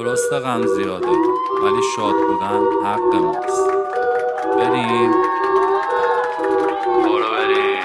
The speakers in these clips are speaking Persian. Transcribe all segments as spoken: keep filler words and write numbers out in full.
درسته غم زیاده ولی شاد بودن حق ماست. بریم برو بریم.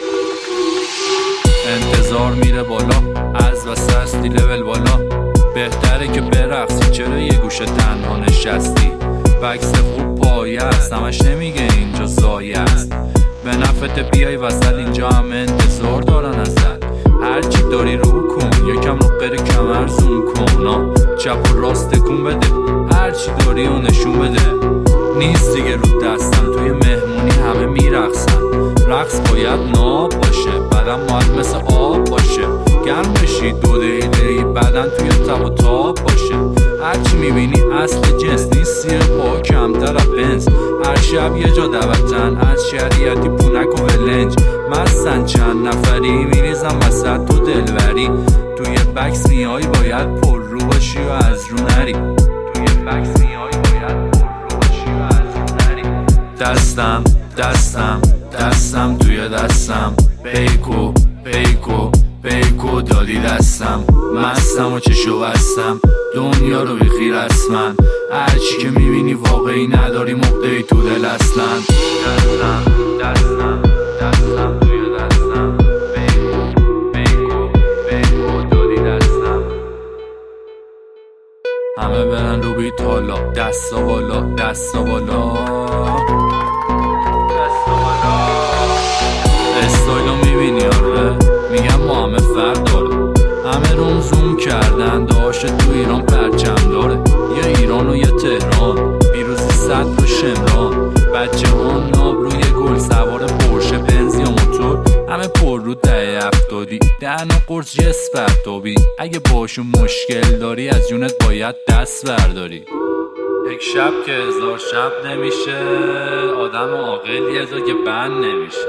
انتظار میره بالا، از وسط هستی لول بالا. بهتره که برقصی، چرا یه گوشه تنها نشستی؟ بکس خوب پایه است، همش نمیگه اینجا زایه است. به نفت بیای وسط، اینجا همه انتظار دارن ازت. هرچی داری رو کن، یکم رو قره کمر زوم کن. چپ و راست تکون بده، هرچی داری و نشون بده. نیست دیگه رو دستم، توی مهمونی همه میرقصن. رقص باید ناب باشه، بدن باید مثل آب باشه. گرم بشی دو دقیقه‌ای، بدن توی تب و تاب باشه. هرچی میبینی اصل جنس نیست، سیر پا کمتر از بنز. هر شب یه جا دعوتن، از شریعتی پونک و ولنج. مستن چند نفری، میریزم وسط تو دلوری. توی بکس میای باید پر رو باشی و از رو نری. توی بکس میای باید پر رو باشی و از رو نری. دستم دستم دستم توی دستم، بیکو بیکو بیکو دادی دستم. مستم و چشو بستم، دنیا رو بخیر از من. هرچی که میبینی واقعی نداری، مقدهی تو دل اصلا. دستم دستم دستم توی دستم، بیکو بیکو بیکو دادی دستم. همه برن رو بیت حالا، دستا بالا دستا بالا دستا بالا. استایلو میبینی آره، میگم ما همه فرق داره. همه روم زوم کردن، داشته تو ایران پرچم داره. یه ایران و یه تهران، پیروزی صد و شمران. بچه ها ناب روی گل، سوار پرشه بنزی و موتور. همه پر رو ده افتادی، دهنا قرص جس پرتابی. اگه باشون مشکل داری، از جونت باید دست برداری. یک شب که هزار شب نمیشه، آدم عاقل یه جا که بند نمیشه.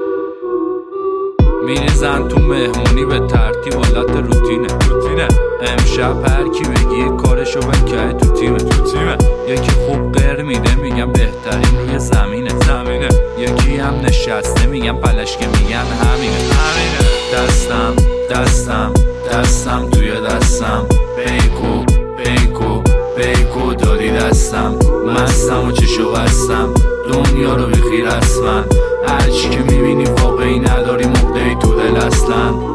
میریزن تو مهمونی به ترتیب، حالت روتینه روتینه. امشب هر کی بگی کارشو بکره تو تیمه تو تیمه. یکی خوب قر میده، میگم بهترین روی زمینه زمینه. یکی هم نشسته، میگم پلشکه، میگن همینه همینه. دستم دستم دستم توی دستم، بیکو بیکو بیکو دادی دستم. مستم و چشو بستم، دنیا رو بخیر از من. هرچی که میبینی واقعی نداری، مقدهی تو دل اصلا.